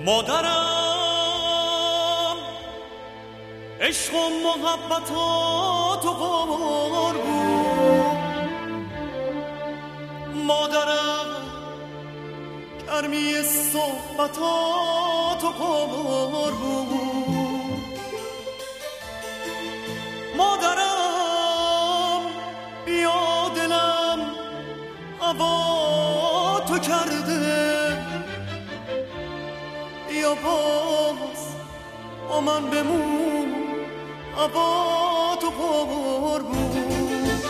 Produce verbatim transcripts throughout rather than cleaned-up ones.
مادرم عشق و محبتات و قمار بود، مادرم گرمی صحبتات و قمار بود، مادرم بیا دلم هوا تو کرده، بیا باز با من بمون هوا تو پر بود.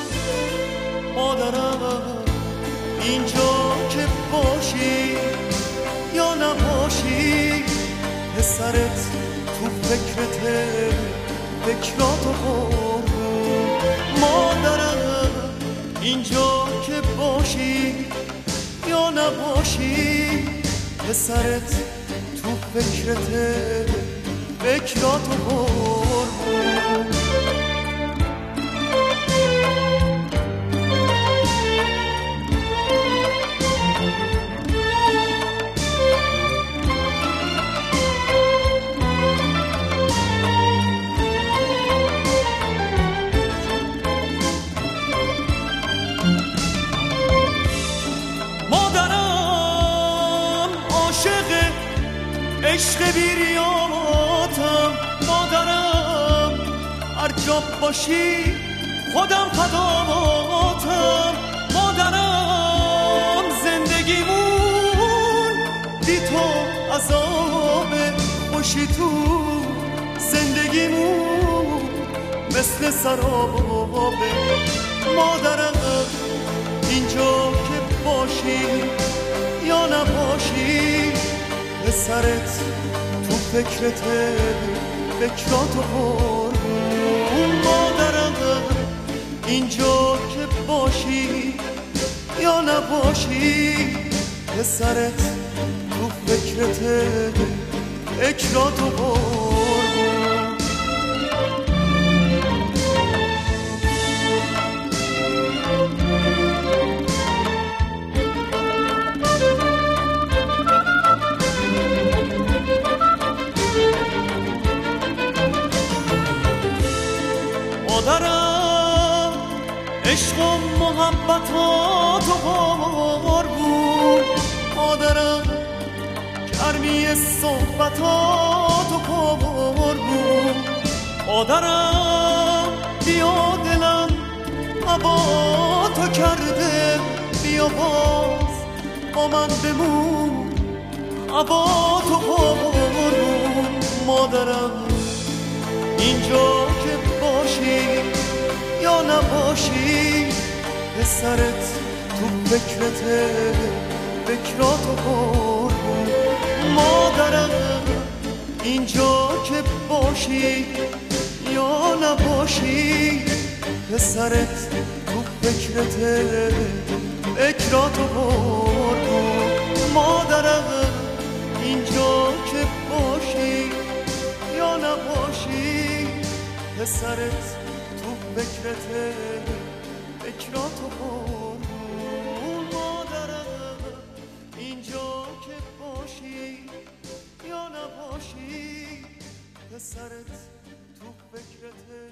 مادرم اینجا که باشی یا نباشی، پسرت تو فکرته فکراتو پر بود. مادرم اینجا که باشی یا نباشی، پسرت تو فکرته فکراتو پر بود. مادرم عاشق عشق بیریاتم، مادرم هر جا باشی خودم فداتم، مادرم زندگیمون بی تو عذابه، خوشی تو زندگیمون مثل سرابه. مادرم اینجا که باشی یا نباشی، پسرت تو فکرته فکراتو پر بود. مادرم اینجا که باشی یا نباشی، پسرت تو فکرته فکراتو پر بود. مادرم عشق و محبتات و قمار بود، مادرم گرمی صحبتات و قمار بود، مادرم بیا دلم هوا تو کرده، بیا باز با من بمون هوا تو قمار بود. مادرم اینجا که باشی یا نباشی، پسرت تو فکرته فکراتو پر بود. مادرم اینجا که باشی یا نباشی، پسرت تو فکرته فکراتو پر بود. مادرم اینجا که باشی یا نباشی، پسرت تو فکرته فکراتو پر بود. مادرم اینجا که باشی یا نباشی، پسرت تو فکرته